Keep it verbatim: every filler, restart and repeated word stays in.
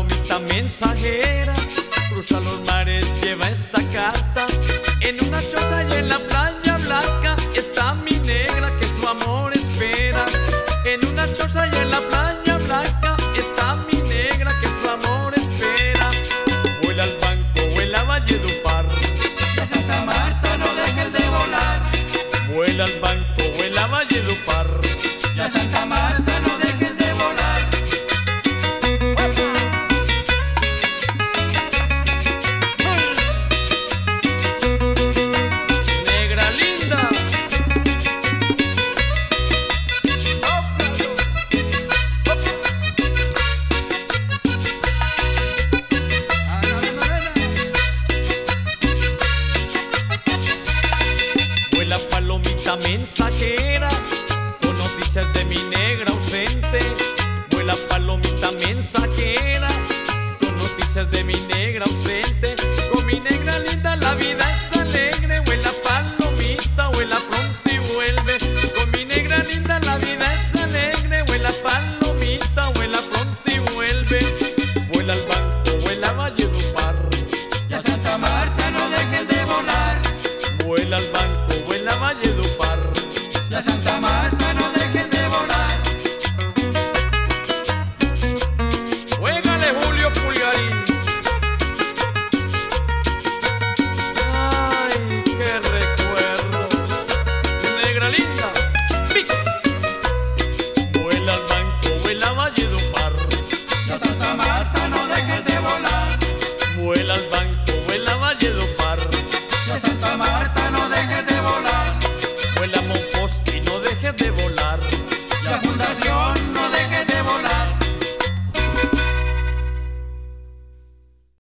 palomita mensajera, cruza los mares, lleva esta carta. En una choza y en la playa blanca está mi negra que su amor espera. En una choza y en la playa blanca está mi negra que su amor espera. Vuela al banco, vuela a Valledupar, La Santa Marta no dejes de volar. vuela al banco, vuela a Valledupar. La Santa Marta no dejes de volar. Negra linda, vuela palomita mensajera con noticias de mi negra ausente. Vuela palomita mensajera con noticias de mi negra ausente. Con mi negra linda la vida es alegre. Vuela palomita, vuela pronto y vuelve. Con mi negra linda la vida es alegre. Vuela palomita, vuela pronto y vuelve. Vuela al banco, vuela a Valledupar. La Santa Marta no dejes de volar. Vuela al banco, vuela a Valledupar. La Santa Marta no dejes de volar. Juégale Julio Pulgarín. Ay, qué recuerdos. Negra linda, pica. Vuela al banco, vuela a Valledupar. La Santa Marta no dejes de volar. Vuela al banco, vuela a Valledupar. La Santa Marta no dejes de volar. Vuela a Monpost y no dejes de volar.